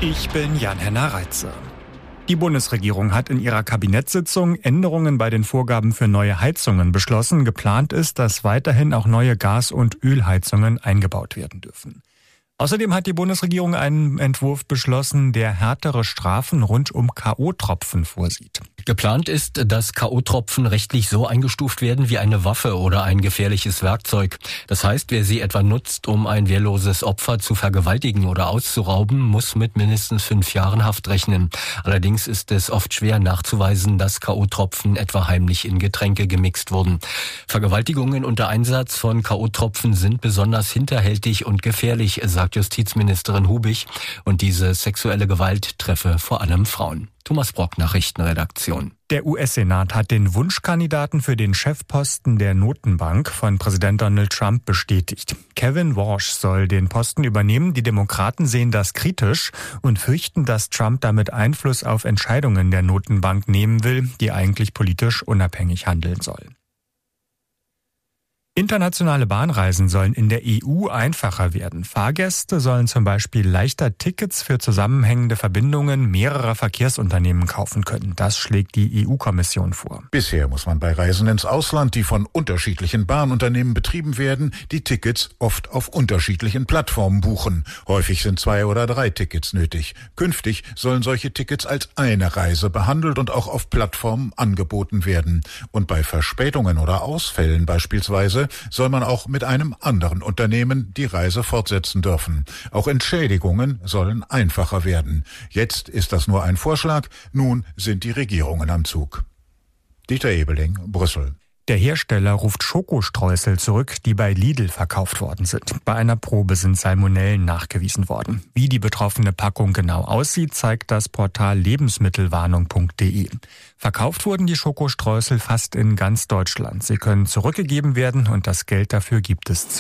Ich bin Jan-Henner Reitze. Die Bundesregierung hat in ihrer Kabinettssitzung Änderungen bei den Vorgaben für neue Heizungen beschlossen. Geplant ist, dass weiterhin auch neue Gas- und Ölheizungen eingebaut werden dürfen. Außerdem hat die Bundesregierung einen Entwurf beschlossen, der härtere Strafen rund um K.O.-Tropfen vorsieht. Geplant ist, dass K.O.-Tropfen rechtlich so eingestuft werden wie eine Waffe oder ein gefährliches Werkzeug. Das heißt, wer sie etwa nutzt, um ein wehrloses Opfer zu vergewaltigen oder auszurauben, muss mit mindestens 5 Jahren Haft rechnen. Allerdings ist es oft schwer nachzuweisen, dass K.O.-Tropfen etwa heimlich in Getränke gemixt wurden. Vergewaltigungen unter Einsatz von K.O.-Tropfen sind besonders hinterhältig und gefährlich, sagt Justizministerin Hubich. Und diese sexuelle Gewalt treffe vor allem Frauen. Thomas Brock, Nachrichtenredaktion. Der US-Senat hat den Wunschkandidaten für den Chefposten der Notenbank von Präsident Donald Trump bestätigt. Kevin Walsh soll den Posten übernehmen. Die Demokraten sehen das kritisch und fürchten, dass Trump damit Einfluss auf Entscheidungen der Notenbank nehmen will, die eigentlich politisch unabhängig handeln soll. Internationale Bahnreisen sollen in der EU einfacher werden. Fahrgäste sollen zum Beispiel leichter Tickets für zusammenhängende Verbindungen mehrerer Verkehrsunternehmen kaufen können. Das schlägt die EU-Kommission vor. Bisher muss man bei Reisen ins Ausland, die von unterschiedlichen Bahnunternehmen betrieben werden, die Tickets oft auf unterschiedlichen Plattformen buchen. Häufig sind 2 oder 3 Tickets nötig. Künftig sollen solche Tickets als eine Reise behandelt und auch auf Plattformen angeboten werden. Und bei Verspätungen oder Ausfällen beispielsweise soll man auch mit einem anderen Unternehmen die Reise fortsetzen dürfen. Auch Entschädigungen sollen einfacher werden. Jetzt ist das nur ein Vorschlag, nun sind die Regierungen am Zug. Dieter Ebeling, Brüssel. Der Hersteller ruft Schokostreusel zurück, die bei Lidl verkauft worden sind. Bei einer Probe sind Salmonellen nachgewiesen worden. Wie die betroffene Packung genau aussieht, zeigt das Portal lebensmittelwarnung.de. Verkauft wurden die Schokostreusel fast in ganz Deutschland. Sie können zurückgegeben werden und das Geld dafür gibt es